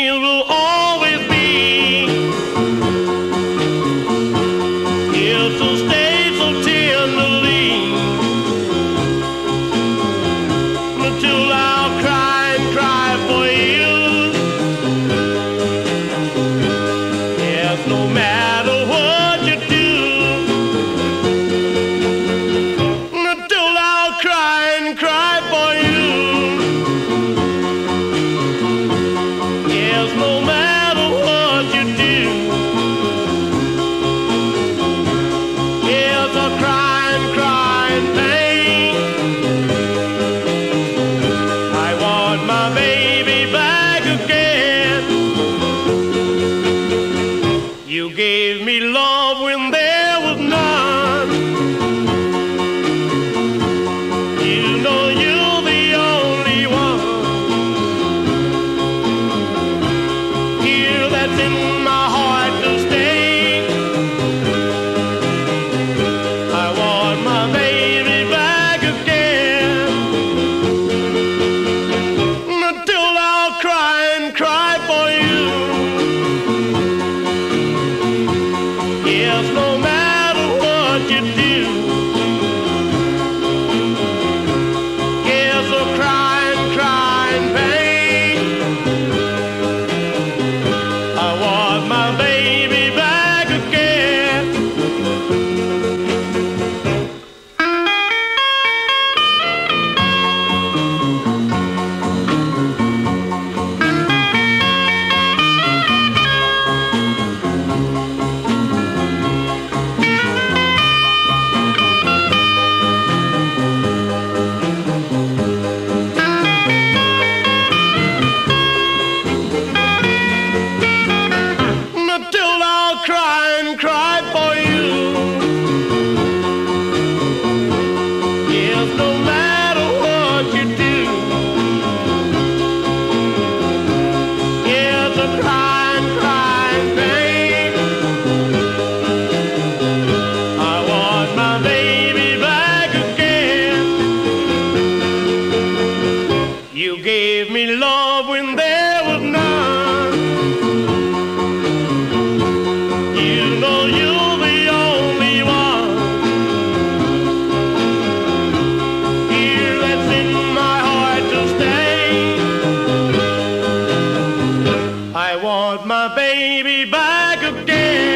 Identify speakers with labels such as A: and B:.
A: dreams will always be here to stay so tenderly until I'll cry and cry for you. Yes, no matter what you do, until I'll cry and cry for you. Yes, no matter what you do. Yes, I'll cry and cry in pain. I want my baby back again. You gave me love when there was none. You know you're the only one here that's in my heart to stay. I want my baby back again. Until I'll cry and cry for you. Yes, no matter what you do. Yes, I'll cry and cry in pain. I want my baby back again. Until I'll cry and cry for you. Yes, no matter what you do. Yes, I'll cry and cry in pain. I want my baby back again. You gave me love when there was none. You know you're the only one here that's in my heart to stay. I want my baby back again.